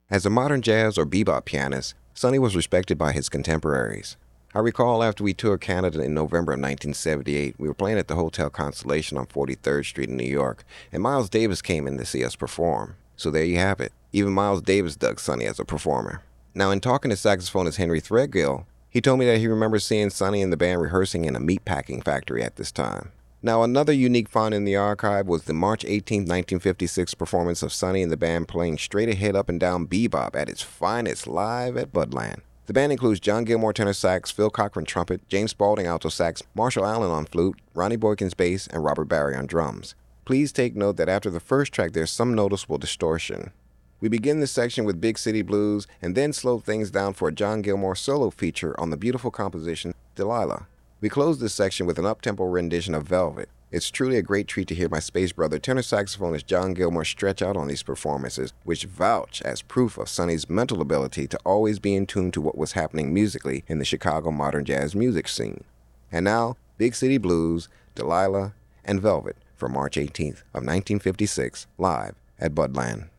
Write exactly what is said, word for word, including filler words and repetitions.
As a modern jazz or bebop pianist, Sonny was respected by his contemporaries. I recall after we toured Canada in November of nineteen seventy-eight, we were playing at the Hotel Constellation on forty-third Street in New York, and Miles Davis came in to see us perform. So there you have it. Even Miles Davis dug Sonny as a performer. Now, in talking to saxophonist Henry Threadgill, he told me that he remembers seeing Sonny and the band rehearsing in a meatpacking factory at this time. Now, another unique find in the archive was the March eighteenth, nineteen fifty-six performance of Sonny and the band playing straight ahead up and down bebop at its finest live at Budland. The band includes John Gilmore tenor sax, Phil Cochran trumpet, James Spaulding alto sax, Marshall Allen on flute, Ronnie Boykins bass, and Robert Barry on drums. Please take note that after the first track there's some noticeable distortion. We begin this section with Big City Blues and then slow things down for a John Gilmore solo feature on the beautiful composition Delilah. We close this section with an up-tempo rendition of Velvet. It's truly a great treat to hear my space brother, tenor saxophonist John Gilmore, stretch out on these performances, which vouch as proof of Sonny's mental ability to always be in tune to what was happening musically in the Chicago modern jazz music scene. And now, Big City Blues, Delilah, and Velvet for March eighteenth of nineteen fifty-six, live at Budland.